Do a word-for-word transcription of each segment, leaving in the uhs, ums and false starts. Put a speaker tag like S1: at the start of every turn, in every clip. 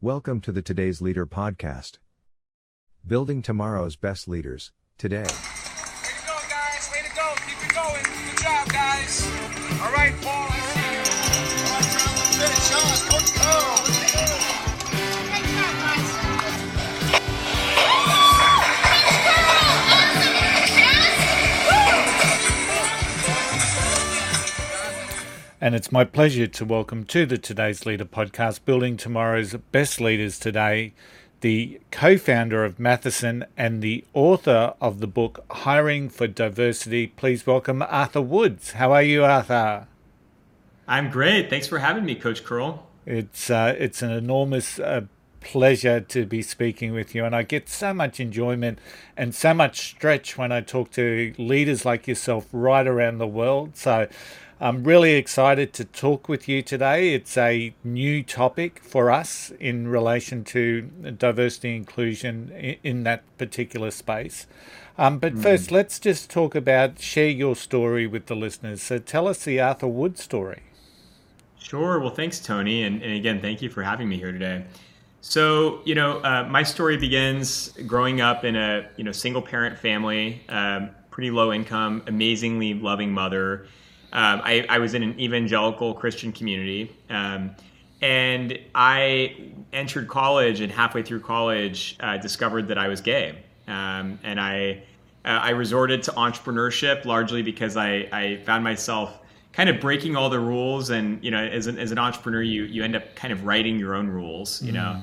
S1: Welcome to the Today's Leader podcast. Building tomorrow's best leaders, today.
S2: Way to go, guys. Way to go. Keep it going. Good job, guys. All right, Paul, I see you. All right, Brown, let's finish. Sean, Coach Carl. Let's go. Great job, guys.
S3: And it's my pleasure to welcome to the Today's Leader podcast, Building Tomorrow's Best Leaders Today, the co-founder of Matheson and the author of the book Hiring for Diversity. Please welcome Arthur Woods. How are you, Arthur?
S4: I'm great. Thanks for having me, Coach Curl.
S3: It's uh, it's an enormous uh, pleasure to be speaking with you, and I get so much enjoyment and so much stretch when I talk to leaders like yourself right around the world. So I'm really excited to talk with you today. It's a new topic for us in relation to diversity and inclusion in, in that particular space. Um, but mm. first, let's just talk about, share your story with the listeners. So tell us the Arthur Wood story.
S4: Sure. Well, thanks, Tony. And, and again, thank you for having me here today. So, you know, uh, my story begins growing up in a, you know, single parent family, um, pretty low income, amazingly loving mother. Um, I, I was in an evangelical Christian community, um, and I entered college, and halfway through college, uh, discovered that I was gay. Um, and I uh, I resorted to entrepreneurship largely because I, I found myself kind of breaking all the rules. And, you know, as an, as an entrepreneur, you, you end up kind of writing your own rules, you mm. know.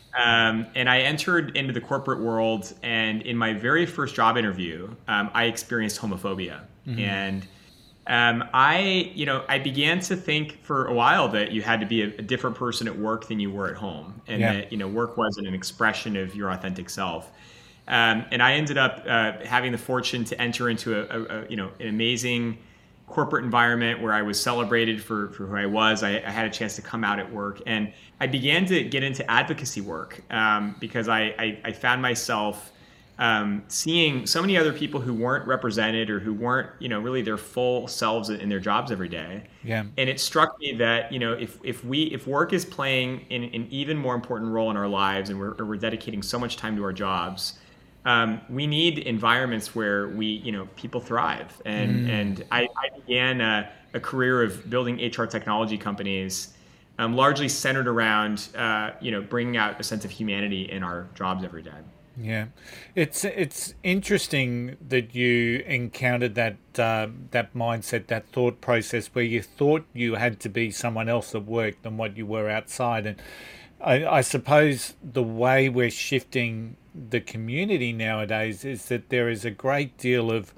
S4: Um, and I entered into the corporate world, and in my very first job interview, um, I experienced homophobia. Mm-hmm. And Um, I, you know, I began to think for a while that you had to be a, a different person at work than you were at home, and yeah. that, you know, work wasn't an expression of your authentic self. Um, and I ended up uh, having the fortune to enter into a, a, a, you know, an amazing corporate environment where I was celebrated for, for who I was. I, I had a chance to come out at work, and I began to get into advocacy work um, because I, I, I found myself Um, seeing so many other people who weren't represented or who weren't, you know, really their full selves in their jobs every day.
S3: Yeah.
S4: And it struck me that, you know, if if we if work is playing an, an even more important role in our lives, and we're we're dedicating so much time to our jobs, um, we need environments where we, you know, people thrive. And mm. and I, I began a, a career of building H R technology companies, um, largely centered around, uh, you know, bringing out a sense of humanity in our jobs every day.
S3: Yeah, it's it's interesting that you encountered that uh, that mindset, that thought process where you thought you had to be someone else at work than what you were outside. And I, I suppose the way we're shifting the community nowadays is that there is a great deal of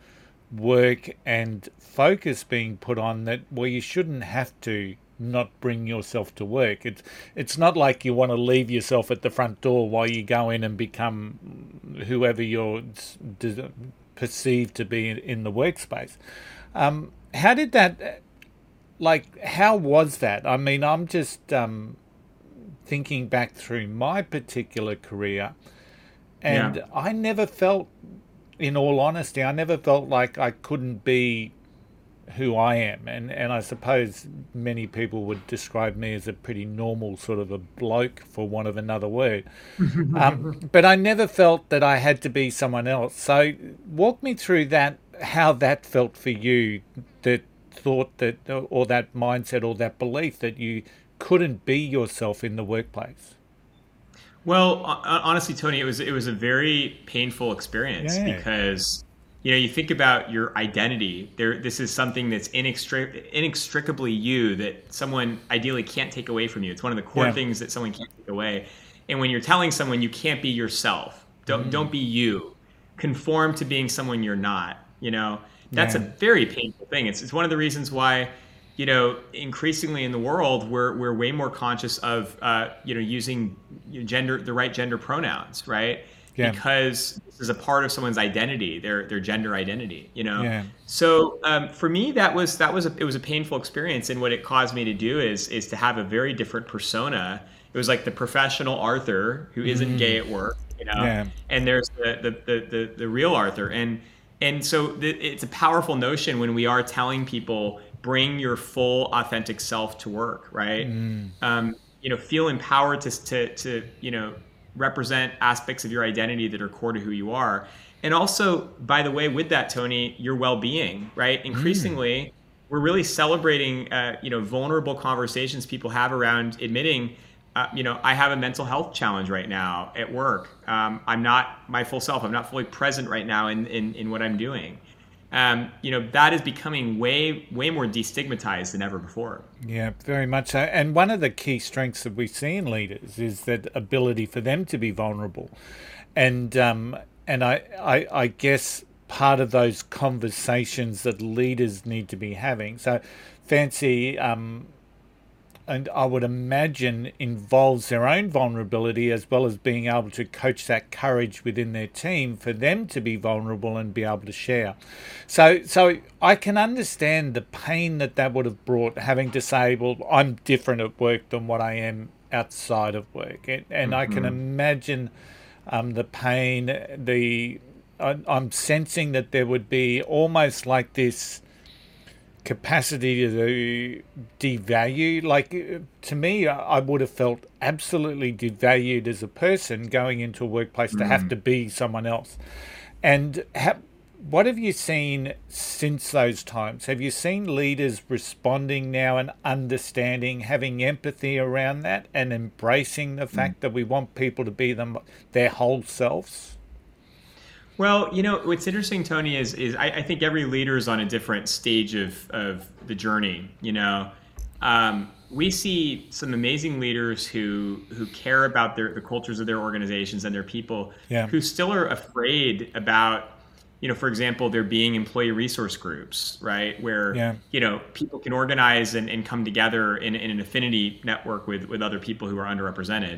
S3: work and focus being put on that where you shouldn't have to not bring yourself to work. It's it's not like you want to leave yourself at the front door while you go in and become whoever you're d- perceived to be in, in the workspace. Um, how did that, like, how was that? I mean, I'm just um, thinking back through my particular career, and yeah. I never felt, in all honesty, I never felt like I couldn't be who I am, and and I suppose many people would describe me as a pretty normal sort of a bloke, for want of another word. um, but I never felt that I had to be someone else. So walk me through that, how that felt for you, that thought that, or that mindset, or that belief that you couldn't be yourself in the workplace.
S4: Well, honestly, Tony, it was it was a very painful experience yeah. because, you know, you think about your identity. There, this is something that's inextric- inextricably you, that someone ideally can't take away from you. It's one of the core yeah. things that someone can't take away. And when you're telling someone you can't be yourself, don't mm. don't be you, conform to being someone you're not, you know, that's yeah. a very painful thing. It's it's one of the reasons why, you know, increasingly in the world, we're we're way more conscious of, uh, you know, using gender, the right gender pronouns, right? Yeah. Because this is a part of someone's identity, their their gender identity, you know. Yeah. So um, for me, that was that was a, it was a painful experience, and what it caused me to do is is to have a very different persona. It was like the professional Arthur who isn't mm. gay at work, you know, yeah. and there's the the, the the the real Arthur, and and so the, it's a powerful notion when we are telling people bring your full authentic self to work, right? Mm. Um, you know, feel empowered to, to, to, you know, represent aspects of your identity that are core to who you are. And also, by the way, with that, Tony, your well-being, right? Increasingly, mm. we're really celebrating, uh, you know, vulnerable conversations people have around admitting, uh, you know, I have a mental health challenge right now at work. Um, I'm not my full self. I'm not fully present right now in, in, in what I'm doing. Um, you know, that is becoming way, way more destigmatized than ever before.
S3: Yeah, very much so. And one of the key strengths that we see in leaders is that ability for them to be vulnerable. And um, and I, I, I guess part of those conversations that leaders need to be having. So Fancy, um, and I would imagine involves their own vulnerability as well as being able to coach that courage within their team for them to be vulnerable and be able to share. So so I can understand the pain that that would have brought, having to say, well, I'm different at work than what I am outside of work. And, and mm-hmm. I can imagine um, the pain, the I, I'm sensing that there would be almost like this capacity to devalue. Like, to me, I would have felt absolutely devalued as a person going into a workplace mm. to have to be someone else. And ha- what have you seen since those times? Have you seen leaders responding now and understanding, having empathy around that and embracing the fact mm. that we want people to be them their whole selves?
S4: Well, you know, what's interesting, Tony, is is I, I think every leader is on a different stage of, of the journey. You know, um, we see some amazing leaders who who care about their the cultures of their organizations and their people, yeah. who still are afraid about, you know, for example, there being employee resource groups, right, where yeah. you know, people can organize and, and come together in, in an affinity network with with other people who are underrepresented.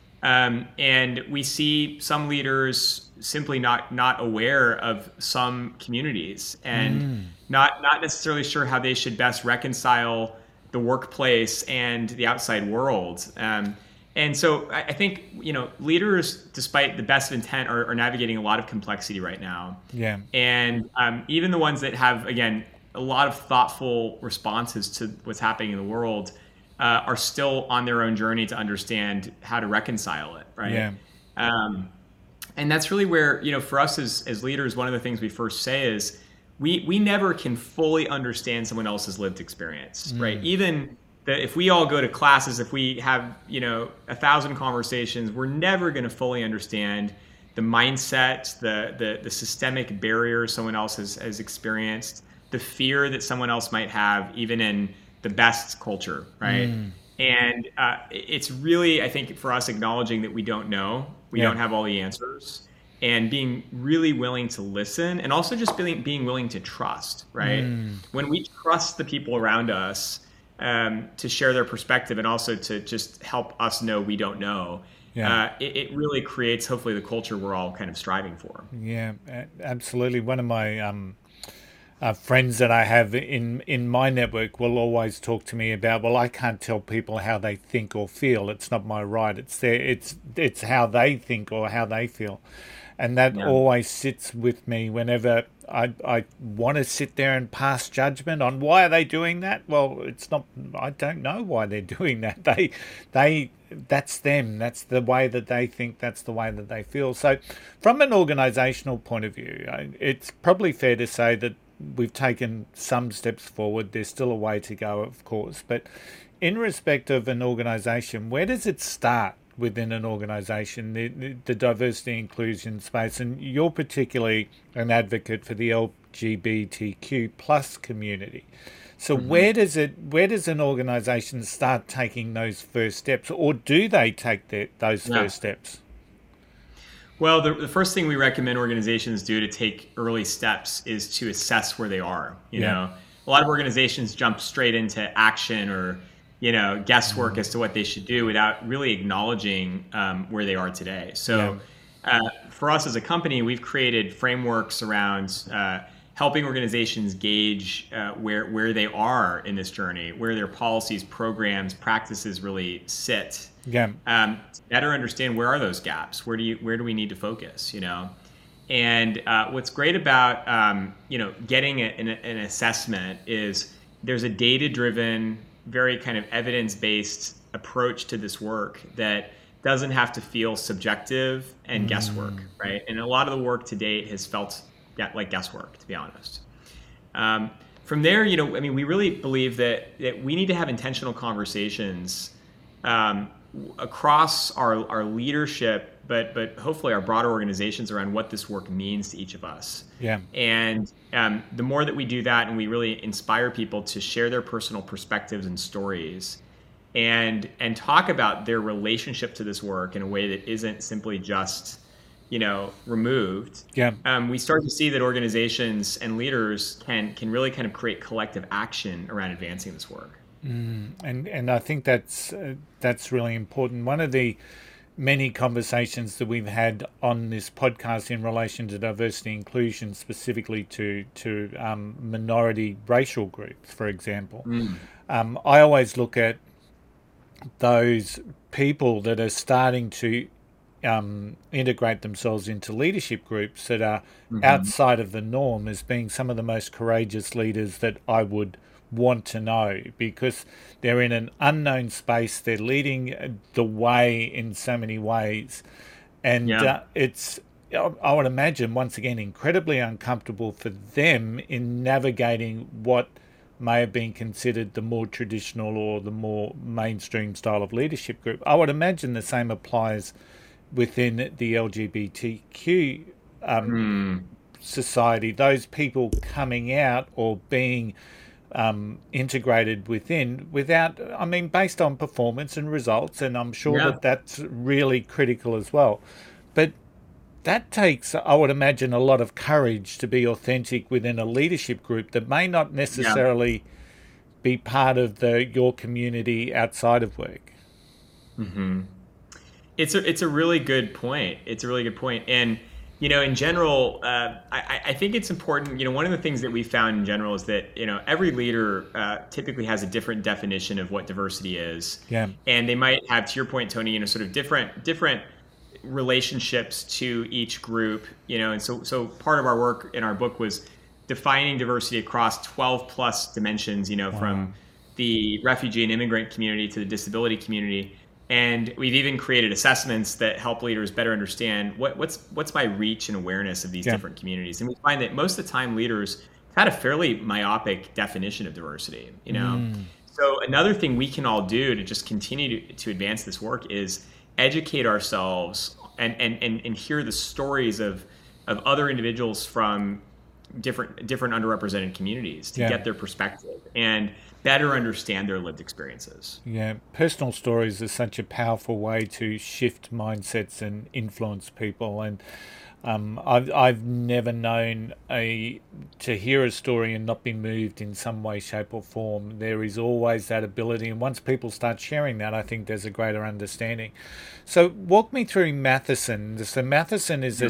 S4: Um, and we see some leaders simply not not aware of some communities and mm. not not necessarily sure how they should best reconcile the workplace and the outside world. Um, and so I, I think, you know, leaders, despite the best of intent, are, are navigating a lot of complexity right now.
S3: Yeah.
S4: And um, even the ones that have, again, a lot of thoughtful responses to what's happening in the world Uh, are still on their own journey to understand how to reconcile it, right?
S3: Yeah.
S4: Um, and that's really where, you know, for us as as leaders, one of the things we first say is we we never can fully understand someone else's lived experience, mm. right? Even that if we all go to classes, if we have, you know, a thousand conversations, we're never going to fully understand the mindset, the the the systemic barriers someone else has, has experienced, the fear that someone else might have, even in the best culture, right? Mm. And uh, it's really, I think, for us, acknowledging that we don't know, we yeah. don't have all the answers, and being really willing to listen, and also just being being willing to trust, right? Mm. When we trust the people around us um, to share their perspective, and also to just help us know we don't know, yeah. uh, it, it really creates, hopefully, the culture we're all kind of striving for.
S3: Yeah, absolutely. One of my um Uh, friends that I have in, in my network will always talk to me about, well, I can't tell people how they think or feel. It's not my right. It's their, it's it's how they think or how they feel. And that yeah. always sits with me whenever I I want to sit there and pass judgment on why are they doing that? Well, it's not, I don't know why they're doing that. They, they, that's them. That's the way that they think. That's the way that they feel. So from an organizational point of view, it's probably fair to say that we've taken some steps forward. There's still a way to go, of course. But in respect of an organization, where does it start within an organization, the, the diversity inclusion space? And you're particularly an advocate for the L G B T Q plus community. So mm-hmm. where does it, where does an organization start taking those first steps, or do they take the, those yeah. first steps?
S4: Well, the, the first thing we recommend organizations do to take early steps is to assess where they are. You yeah. know, a lot of organizations jump straight into action or, you know, guesswork mm-hmm. as to what they should do without really acknowledging um, where they are today. So yeah. uh, for us as a company, we've created frameworks around uh, helping organizations gauge uh, where where they are in this journey, where their policies, programs, practices really sit.
S3: Yeah.
S4: Um, to better understand where are those gaps? Where do you where do we need to focus? You know, and uh, what's great about um, you know getting a, an, an assessment is there's a data-driven, very kind of evidence-based approach to this work that doesn't have to feel subjective and mm. guesswork, right? And a lot of the work to date has felt like guesswork, to be honest. Um, from there, you know, I mean, we really believe that, that we need to have intentional conversations um, across our, our leadership, but but hopefully our broader organizations around what this work means to each of us.
S3: Yeah.
S4: And um, the more that we do that, and we really inspire people to share their personal perspectives and stories, and and talk about their relationship to this work in a way that isn't simply just, you know, removed.
S3: Yeah.
S4: Um, we start to see that organizations and leaders can can really kind of create collective action around advancing this work.
S3: Mm, and and I think that's uh, that's really important. One of the many conversations that we've had on this podcast in relation to diversity and inclusion, specifically to to um, minority racial groups, for example, mm. um, I always look at those people that are starting to um, integrate themselves into leadership groups that are mm-hmm. outside of the norm as being some of the most courageous leaders that I would want to know, because they're in an unknown space, they're leading the way in so many ways, and yeah. uh, it's I would imagine once again incredibly uncomfortable for them in navigating what may have been considered the more traditional or the more mainstream style of leadership group. I would imagine the same applies within the L G B T Q um, mm. society, those people coming out or being Um, integrated within without, I mean, based on performance and results, and I'm sure yeah. that that's really critical as well. But that takes, I would imagine, a lot of courage to be authentic within a leadership group that may not necessarily yeah. be part of the your community outside of work.
S4: Mm-hmm. It's a it's a really good point. It's a really good point, and you know, in general, uh, I, I think it's important. You know, one of the things that we found in general is that, you know, every leader uh, typically has a different definition of what diversity is.
S3: Yeah.
S4: And they might have, to your point, Tony, you know, sort of different different relationships to each group. You know, and so so part of our work in our book was defining diversity across twelve plus dimensions. You know, wow. from the refugee and immigrant community to the disability community. And we've even created assessments that help leaders better understand what, what's what's my reach and awareness of these yeah. different communities. And we find that most of the time leaders have had a fairly myopic definition of diversity. You know, mm. so another thing we can all do to just continue to, to advance this work is educate ourselves and and, and, and hear the stories of of other individuals from different different underrepresented communities to yeah. get their perspective and better understand their lived experiences.
S3: Yeah, personal stories are such a powerful way to shift mindsets and influence people. And um, I've I've never known a to hear a story and not be moved in some way, shape, or form. There is always that ability, and once people start sharing that, I think there's a greater understanding. So, walk me through Matheson. So, Matheson is a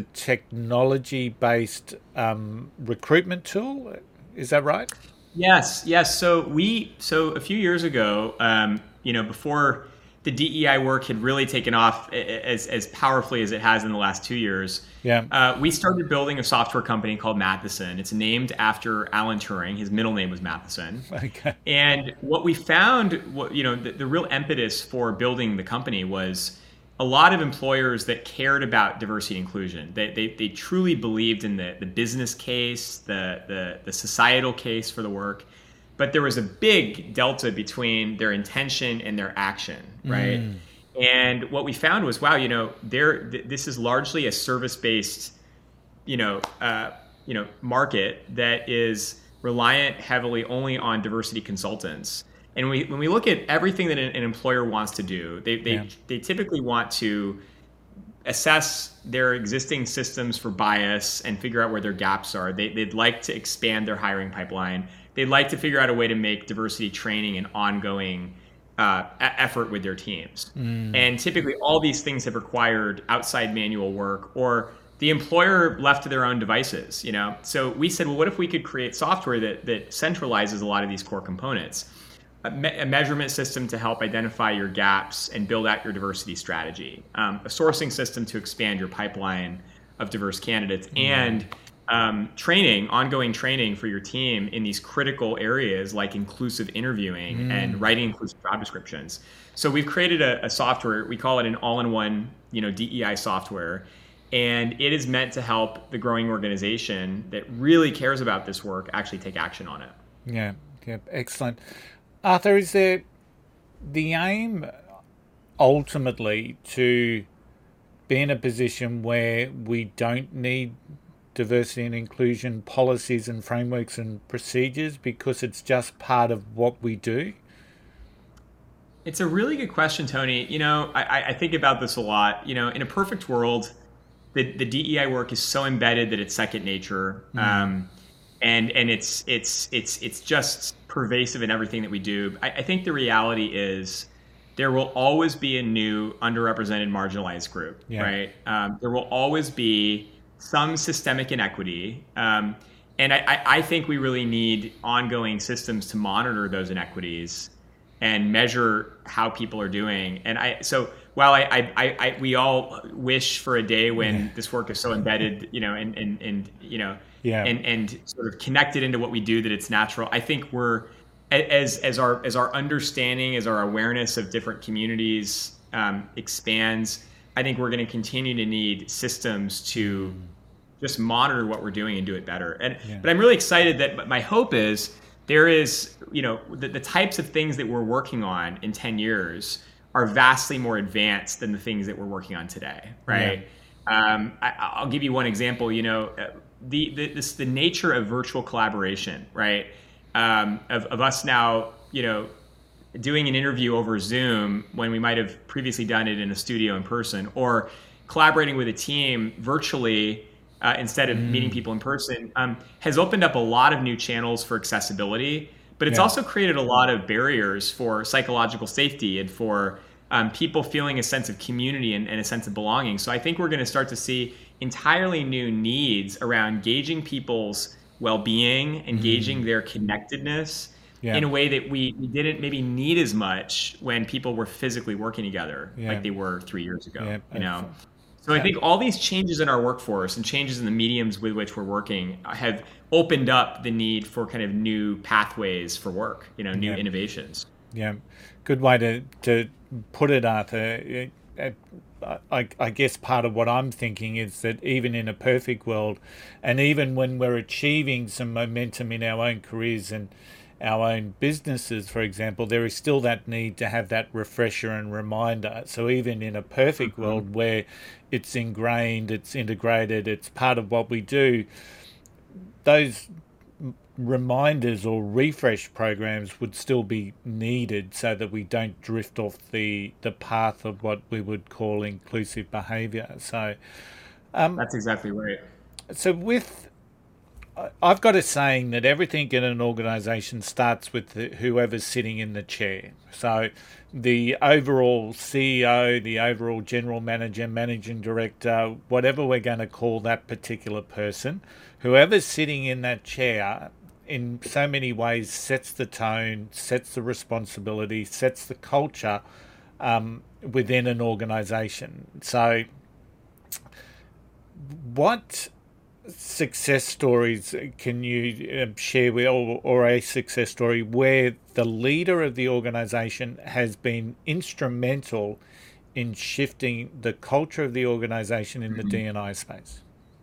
S3: technology-based um, recruitment tool. Is that right?
S4: Yes, yes. So we, so a few years ago, um, you know, before the D E I work had really taken off as as powerfully as it has in the last two years,
S3: yeah,
S4: uh, we started building a software company called Matheson. It's named after Alan Turing. His middle name was Matheson.
S3: Okay.
S4: And what we found, what you know, the, the real impetus for building the company was a lot of employers that cared about diversity and inclusion. They they, they truly believed in the, the business case, the, the the societal case for the work, but there was a big delta between their intention and their action, right? Mm. And what we found was, wow, you know, there th- this is largely a service-based, you know, uh, you know, market that is reliant heavily only on diversity consultants. And we, when we look at everything that an, an employer wants to do, they they, yeah. they typically want to assess their existing systems for bias and figure out where their gaps are. They, they'd like to expand their hiring pipeline. They'd like to figure out a way to make diversity training an ongoing uh, effort with their teams. Mm. And typically all these things have required outside manual work or the employer left to their own devices. You know, so we said, well, what if we could create software that that centralizes a lot of these core components? A, me- a measurement system to help identify your gaps and build out your diversity strategy, um, a sourcing system to expand your pipeline of diverse candidates, mm-hmm. and um, training, ongoing training for your team in these critical areas like inclusive interviewing mm. and writing inclusive job descriptions. So we've created a, a software, we call it an all-in-one, you know, D E I software, and it is meant to help the growing organization that really cares about this work actually take action on it.
S3: Yeah, yeah, excellent. Arthur, is there the aim ultimately to be in a position where we don't need diversity and inclusion policies and frameworks and procedures because it's just part of what we do?
S4: It's a really good question, Tony. You know, I, I think about this a lot. You know, in a perfect world, the, the D E I work is so embedded that it's second nature, mm. um, and and it's it's it's it's just pervasive in everything that we do. I, I think the reality is there will always be a new underrepresented, marginalized group, yeah. right? Um, there will always be some systemic inequity. Um, and I, I think we really need ongoing systems to monitor those inequities and measure how people are doing. And I, so while I, I, I, I we all wish for a day when yeah. this work is so embedded, you know, and, and, and you know, yeah. and, and sort of connected into what we do that it's natural, I think we're, as, as our, as our understanding, as our awareness of different communities um, expands, I think we're going to continue to need systems to mm. just monitor what we're doing and do it better. And yeah. but I'm really excited that my hope is there is, you know, the, the types of things that we're working on in ten years are vastly more advanced than the things that we're working on today, right? Yeah. Um, I, I'll give you one example. You know, the the this, the nature of virtual collaboration, right? Um, of of us now, you know, doing an interview over Zoom when we might have previously done it in a studio in person, or collaborating with a team virtually uh, instead of mm. meeting people in person, um, has opened up a lot of new channels for accessibility, but it's yeah. also created a lot of barriers for psychological safety and for um, people feeling a sense of community and, and a sense of belonging. So I think we're going to start to see entirely new needs around gauging people's well-being, engaging mm. their connectedness, yeah. in a way that we, we didn't maybe need as much when people were physically working together yeah. like they were three years ago. Yeah, you know, so I think all these changes in our workforce and changes in the mediums with which we're working have opened up the need for kind of new pathways for work. You know, new yeah. innovations.
S3: Yeah, good way to to put it, Arthur. I, I guess part of what I'm thinking is that even in a perfect world, and even when we're achieving some momentum in our own careers and our own businesses, for example, there is still that need to have that refresher and reminder. So even in a perfect mm-hmm. world where it's ingrained, it's integrated, it's part of what we do, those reminders or refresh programs would still be needed so that we don't drift off the, the path of what we would call inclusive behaviour. So um,
S4: that's exactly right.
S3: So with I've got a saying that everything in an organisation starts with the, whoever's sitting in the chair. So the overall C E O, the overall general manager, managing director, whatever we're going to call that particular person, whoever's sitting in that chair in so many ways sets the tone, sets the responsibility, sets the culture um, within an organisation. So what success stories can you share with, or, or a success story where the leader of the organization has been instrumental in shifting the culture of the organization in the mm-hmm. D and I space?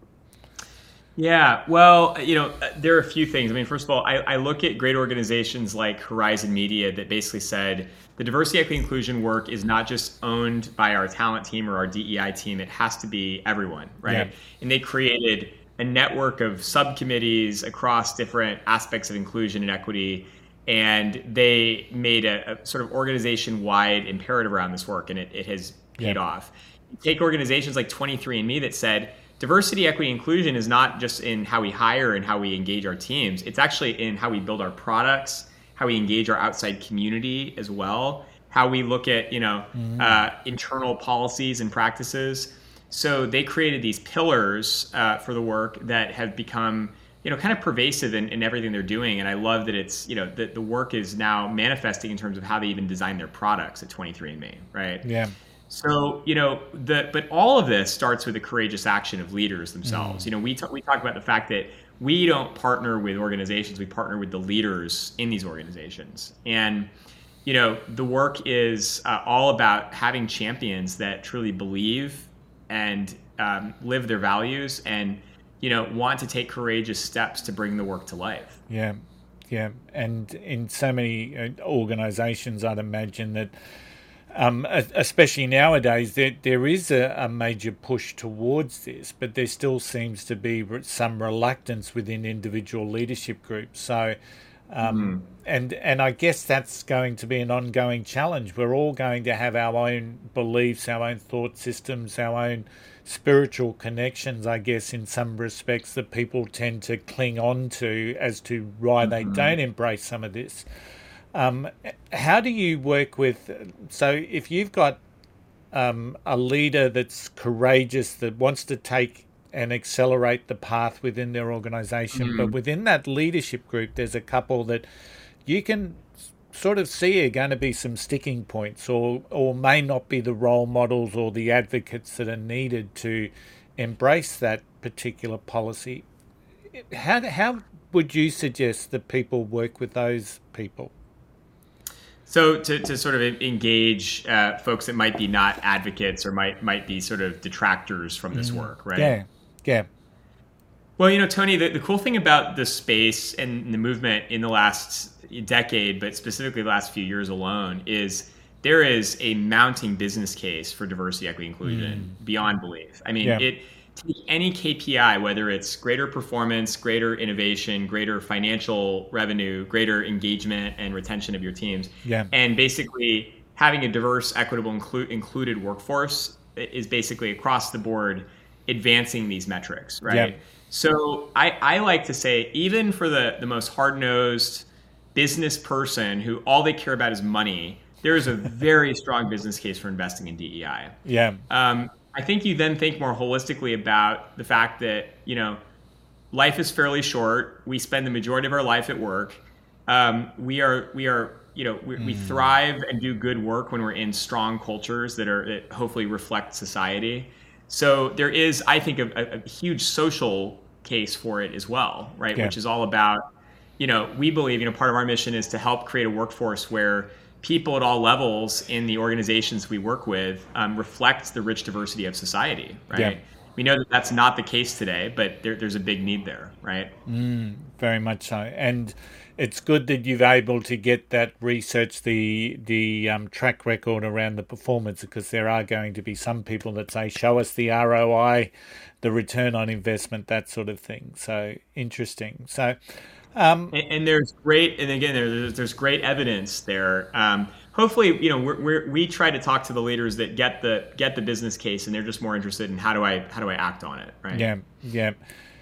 S4: Yeah, well, you know, there are a few things. I mean, first of all, I, I look at great organizations like Horizon Media that basically said the diversity, equity, inclusion work is not just owned by our talent team or our D E I team. It has to be everyone, right? Yeah. And they created a network of subcommittees across different aspects of inclusion and equity. And they made a, a sort of organization-wide imperative around this work, and it, it has paid yeah. off. Take organizations like twenty-three and me that said, diversity, equity, inclusion is not just in how we hire and how we engage our teams. It's actually in how we build our products, how we engage our outside community as well, how we look at, you know, mm-hmm. uh, internal policies and practices. So they created these pillars uh, for the work that have become, you know, kind of pervasive in, in everything they're doing. And I love that it's, you know, the, the work is now manifesting in terms of how they even design their products at twenty-three and me, right?
S3: Yeah.
S4: So, you know, the but all of this starts with the courageous action of leaders themselves. Mm. You know, we talk, we talk about the fact that we don't partner with organizations, we partner with the leaders in these organizations. And, you know, the work is uh, all about having champions that truly believe and um, live their values and, you know, want to take courageous steps to bring the work to life.
S3: Yeah, yeah. And in so many organizations, I'd imagine that Um, especially nowadays, there, there is a, a major push towards this, but there still seems to be some reluctance within individual leadership groups. So, um, mm. and and I guess that's going to be an ongoing challenge. We're all going to have our own beliefs, our own thought systems, our own spiritual connections, I guess, in some respects that people tend to cling on to as to why mm-hmm. they don't embrace some of this. Um, how do you work with, so if you've got um, a leader that's courageous, that wants to take and accelerate the path within their organization, mm-hmm. but within that leadership group, there's a couple that you can sort of see are going to be some sticking points or, or may not be the role models or the advocates that are needed to embrace that particular policy. How, how would you suggest that people work with those people?
S4: So to, to sort of engage uh, folks that might be not advocates or might might be sort of detractors from this mm. work, right?
S3: Yeah, yeah.
S4: Well, you know, Tony, the, the cool thing about the space and the movement in the last decade, but specifically the last few years alone, is there is a mounting business case for diversity, equity, inclusion mm. beyond belief. I mean, yeah. it take any K P I, whether it's greater performance, greater innovation, greater financial revenue, greater engagement and retention of your teams,
S3: yeah.
S4: and basically having a diverse, equitable, inclu- included workforce is basically across the board advancing these metrics, right?
S3: Yeah.
S4: So I, I like to say, even for the, the most hard-nosed business person who all they care about is money, there is a very strong business case for investing in D E I.
S3: Yeah.
S4: Um, I think you then think more holistically about the fact that, you know, life is fairly short. We spend the majority of our life at work. Um, we are, we are, you know, we, mm. we thrive and do good work when we're in strong cultures that are that hopefully reflect society. So there is, I think, a, a, a huge social case for it as well, right?
S3: Yeah.
S4: Which is all about, you know, we believe, you know, part of our mission is to help create a workforce where people at all levels in the organizations we work with um, reflect the rich diversity of society, right?
S3: Yeah.
S4: We know that that's not the case today, but there, there's a big need there, right?
S3: Mm, very much so. And it's good that you've able to get that research, the the um, track record around the performance, because there are going to be some people that say, show us the R O I, the return on investment, that sort of thing. So interesting. So, um,
S4: and, and there's great, and again, there's there's great evidence there. Um, hopefully, you know, we're, we're, we try to talk to the leaders that get the get the business case, and they're just more interested in how do I how do I act on it, right?
S3: Yeah, yeah.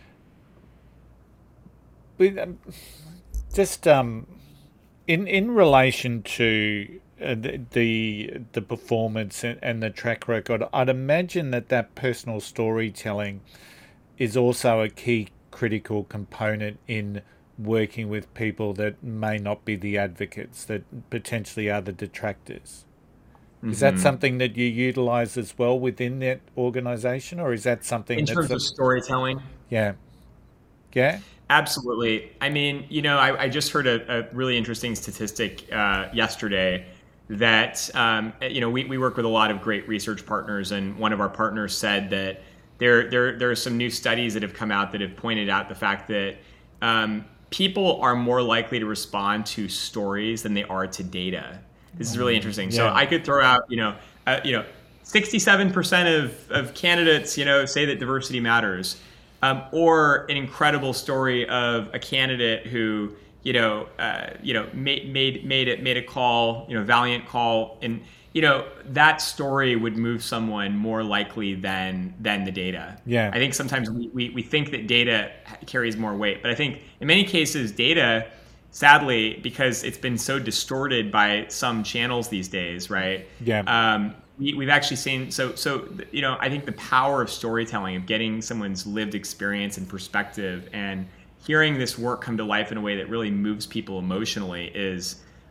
S3: With, um, just um, in in relation to uh, the, the the performance and, and the track record, I'd imagine that that personal storytelling is also a key critical component in working with people that may not be the advocates, that potentially are the detractors. Mm-hmm. Is that something that you utilize as well within that organization, or is that something
S4: in
S3: that's
S4: terms
S3: a,
S4: of storytelling?
S3: Yeah. Yeah.
S4: Absolutely. I mean, you know, I, I just heard a, a really interesting statistic uh, yesterday that, um, you know, we, we work with a lot of great research partners, and one of our partners said that there, there, there are some new studies that have come out that have pointed out the fact that um, people are more likely to respond to stories than they are to data. This is really interesting.
S3: Yeah.
S4: So I could throw out, you know, uh, you know, sixty-seven percent of, of candidates, you know, say that diversity matters. Um, or an incredible story of a candidate who, you know, uh, you know, made made made it made a call, you know, valiant call, and you know that story would move someone more likely than than the data.
S3: Yeah,
S4: I think sometimes we, we we think that data carries more weight, but I think in many cases data, sadly, because it's been so distorted by some channels these days, right?
S3: Yeah.
S4: Um, We, we've actually seen, so, so you know, I think the power of storytelling, of getting someone's lived experience and perspective and hearing this work come to life in a way that really moves people emotionally is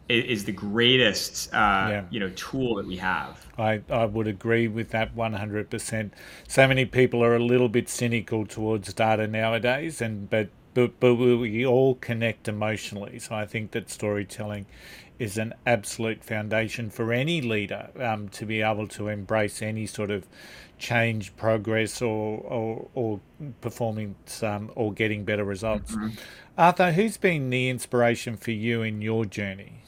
S4: is, is the greatest, uh,
S3: Yeah.
S4: you know, tool that we have.
S3: I, I would agree with that one hundred percent. So many people are a little bit cynical towards data nowadays, and but, but, but we all connect emotionally. So I think that storytelling is an absolute foundation for any leader um, to be able to embrace any sort of change, progress, or or, or performance, um, or getting better results. Mm-hmm. Arthur, who's been the inspiration for you in your journey?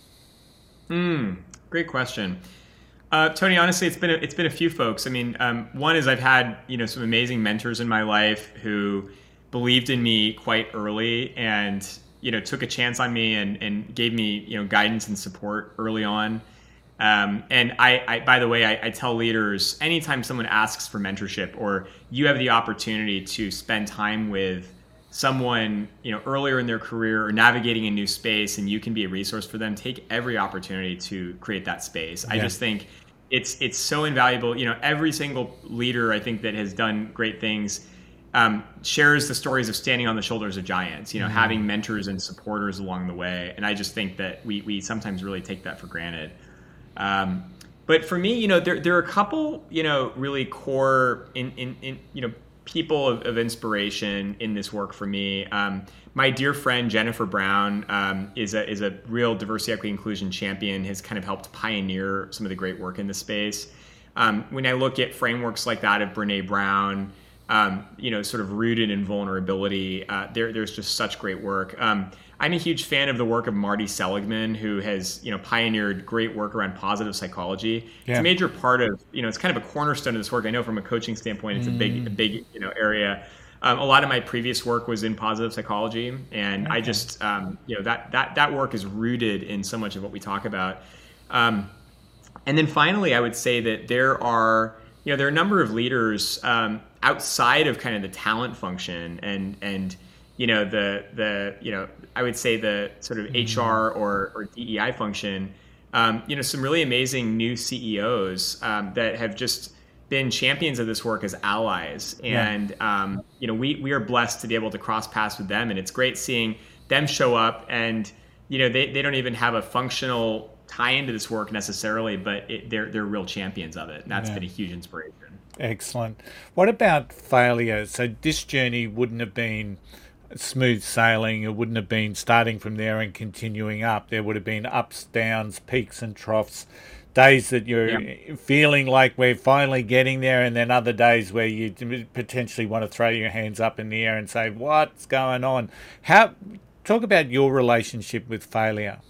S4: Mm, great question. Uh, Tony, honestly, it's been a, it's been a few folks. I mean, um, one is I've had, you know, some amazing mentors in my life who believed in me quite early and, you know, took a chance on me and, and gave me, you know, guidance and support early on. Um, and I, I, by the way, I, I tell leaders, anytime someone asks for mentorship or you have the opportunity to spend time with someone, you know, earlier in their career or navigating a new space and you can be a resource for them, take every opportunity to create that space. Yeah. I just think it's, it's so invaluable. You know, every single leader I think that has done great things um, shares the stories of standing on the shoulders of giants, you know, mm-hmm. having mentors and supporters along the way. And I just think that we, we sometimes really take that for granted. Um, but for me, you know, there, there are a couple, you know, really core in, in, in you know, people of, of inspiration in this work for me. Um, my dear friend Jennifer Brown um, is a is a real diversity, equity, inclusion champion. Has kind of helped pioneer some of the great work in the space. Um, when I look at frameworks like that of Brene Brown, um, you know, sort of rooted in vulnerability, uh, there there's just such great work. Um, I'm a huge fan of the work of Marty Seligman, who has, you know, pioneered great work around positive psychology. Yeah. It's a major part of, you know, it's kind of a cornerstone of this work. I know from a coaching standpoint, it's mm. a big, a big, you know, area. Um, a lot of my previous work was in positive psychology, and okay. I just, um, you know, that that that work is rooted in so much of what we talk about. Um, and then finally, I would say that there are, you know, there are a number of leaders um, outside of kind of the talent function and and. you know, the, the, you know, I would say the sort of H R or, or D E I function, um, you know, some really amazing new C E Os um, that have just been champions of this work as allies. And, yeah. um, you know, we, we are blessed to be able to cross paths with them. And it's great seeing them show up and, you know, they, they don't even have a functional tie into this work necessarily, but it, they're, they're real champions of it. And that's yeah. been a huge inspiration.
S3: Excellent. What about failure? So this journey wouldn't have been smooth sailing. It wouldn't have been starting from there and continuing up. There would have been ups, downs, peaks and troughs, days that you're yep. feeling like we're finally getting there, and then other days where you potentially want to throw your hands up in the air and say, what's going on? How talk about your relationship with failure.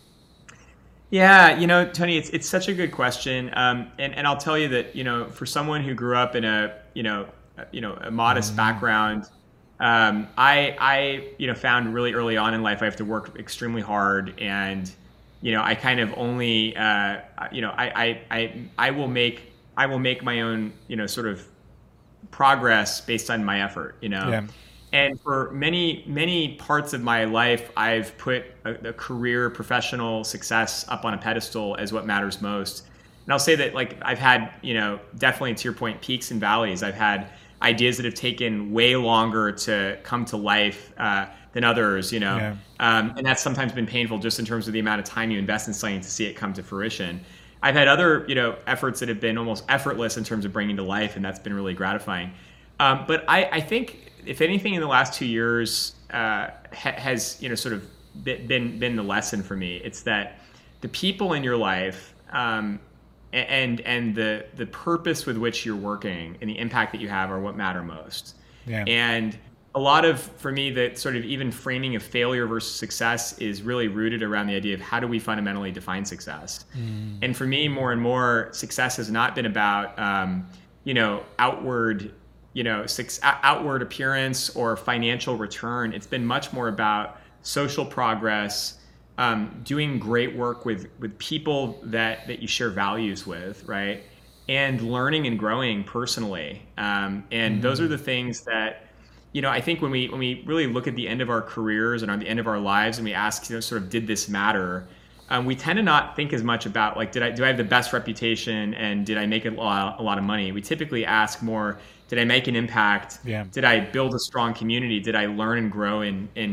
S4: Yeah, you know, Tony, it's it's such a good question. Um, and, and I'll tell you that, you know, for someone who grew up in a, you know, you know, a modest mm. background, Um, I, I, you know, found really early on in life I have to work extremely hard, and, you know, I kind of only, uh, you know, I, I, I, I will make, I will make my own, you know, sort of progress based on my effort, you know, yeah. and for many, many parts of my life, I've put a, a career, professional success up on a pedestal as what matters most. And I'll say that, like, I've had, you know, definitely to your point, peaks and valleys. I've had ideas that have taken way longer to come to life uh, than others, you know, yeah. um, and that's sometimes been painful just in terms of the amount of time you invest in something to see it come to fruition. I've had other, you know, efforts that have been almost effortless in terms of bringing to life, and that's been really gratifying. Um, but I, I think, if anything, in the last two years uh, ha- has, you know, sort of been been the lesson for me. It's that the people in your life. Um, And and the the purpose with which you're working and the impact that you have are what matter most. Yeah. And a lot of, for me, that sort of even framing of failure versus success is really rooted around the idea of how do we fundamentally define success. Mm. And for me, more and more, success has not been about um, you know outward you know six, outward appearance or financial return. It's been much more about social progress. Um, doing great work with, with people that, that you share values with, right? And learning and growing personally. Um, and mm-hmm. those are the things that, you know, I think when we when we really look at the end of our careers and on the end of our lives and we ask, you know, sort of, did this matter? Um, we tend to not think as much about, like, did I do I have the best reputation and did I make a lot, a lot of money? We typically ask more, did I make an impact? Yeah. Did I build a strong community? Did I learn and grow in in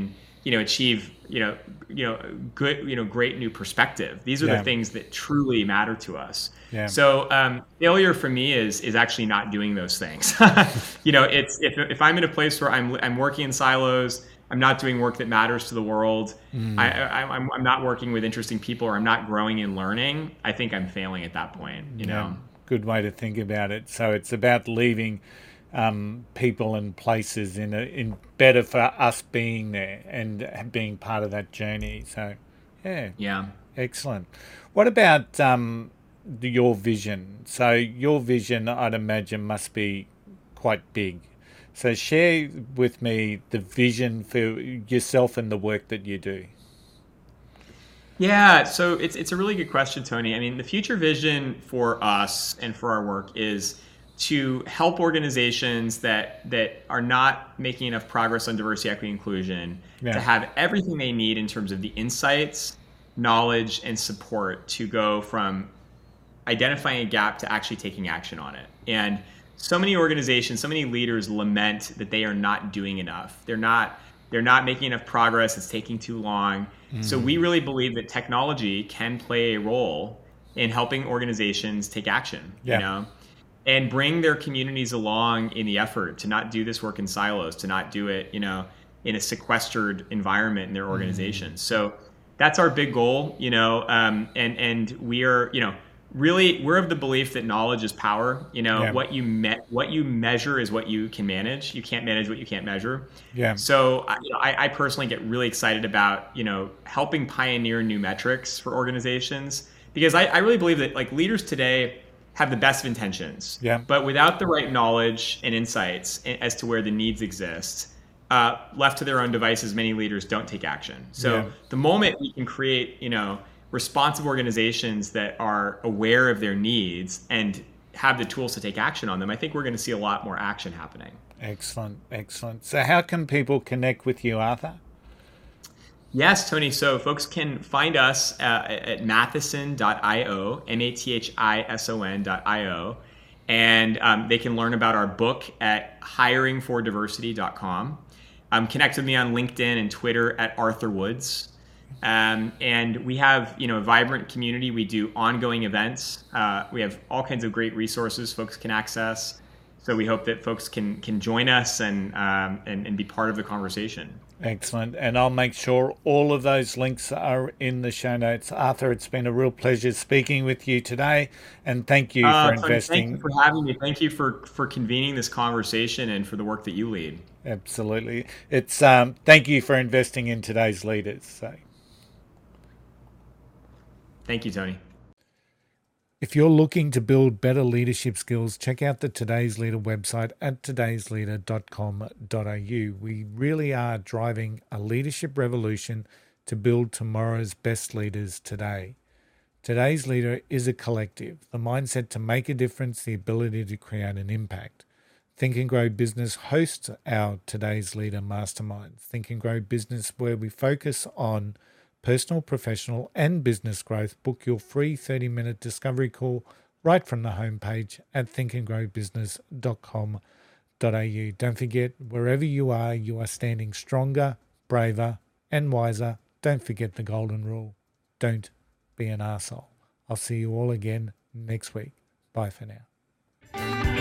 S4: you know, achieve, you know, you know, good, you know, great new perspective. These are
S3: Yeah.
S4: the things that truly matter to us.
S3: Yeah.
S4: So um, failure for me is is actually not doing those things. You know, it's if if I'm in a place where I'm I'm working in silos, I'm not doing work that matters to the world.
S3: Mm.
S4: I, I I'm I'm not working with interesting people, or I'm not growing and learning. I think I'm failing at that point. You
S3: Yeah.
S4: know.
S3: Good way to think about it. So it's about leaving um, people and places in a, in better for us being there and being part of that journey. So, yeah,
S4: Yeah.
S3: excellent. What about um, the- your vision? So your vision, I'd imagine, must be quite big. So share with me the vision for yourself and the work that you do.
S4: Yeah, so it's it's a really good question, Tony. I mean, the future vision for us and for our work is to help organizations that that are not making enough progress on diversity, equity, inclusion
S3: Yeah.
S4: to have everything they need in terms of the insights, knowledge, and support to go from identifying a gap to actually taking action on it. And so many organizations, so many leaders lament that they are not doing enough. They're not they're not making enough progress. It's taking too long. So we really believe that technology can play a role in helping organizations take action,
S3: Yeah.
S4: you know, and bring their communities along in the effort to not do this work in silos, to not do it, you know, in a sequestered environment in their organizations. So that's our big goal, you know, um, and and we are, you know, really we're of the belief that knowledge is power. You know,
S3: Yeah.
S4: what you me- what you measure is what you can manage. You can't manage what you can't measure.
S3: Yeah.
S4: So I- you know, I, I personally get really excited about, you know, helping pioneer new metrics for organizations, because I, I really believe that like leaders today have the best of intentions,
S3: Yeah.
S4: but without the right knowledge and insights as to where the needs exist, uh, left to their own devices, many leaders don't take action. So
S3: Yeah.
S4: the moment we can create, you know, responsive organizations that are aware of their needs and have the tools to take action on them, I think we're going to see a lot more action happening.
S3: Excellent. Excellent. So how can people connect with you, Arthur?
S4: Yes, Tony. So folks can find us uh, at mathison dot io, M A T H I S O N dot I O. And um, they can learn about our book at hiring for diversity dot com. Um, connect with me on LinkedIn and Twitter at Arthur Woods. Um, and we have, you know, a vibrant community. We do ongoing events. Uh, we have all kinds of great resources folks can access. So we hope that folks can can join us and um, and, and be part of the conversation.
S3: Excellent. And I'll make sure all of those links are in the show notes. Arthur, it's been a real pleasure speaking with you today. And thank you
S4: Uh,
S3: for
S4: Tony,
S3: investing.
S4: Thank you for having me. Thank you for, for convening this conversation and for the work that you lead.
S3: Absolutely. It's um, thank you for investing in today's leaders. So
S4: Thank you, Tony.
S3: if you're looking to build better leadership skills, check out the Today's Leader website at todays leader dot com dot a u. We really are driving a leadership revolution to build tomorrow's best leaders today. Today's Leader is a collective, the mindset to make a difference, the ability to create an impact. Think and Grow Business hosts our Today's Leader Mastermind. Think and Grow Business, where we focus on personal, professional, and business growth. Book your free thirty-minute discovery call right from the homepage at think and grow business dot com dot a u. Don't forget, wherever you are, you are standing stronger, braver, and wiser. Don't forget the golden rule. Don't be an arsehole. I'll see you all again next week. Bye for now.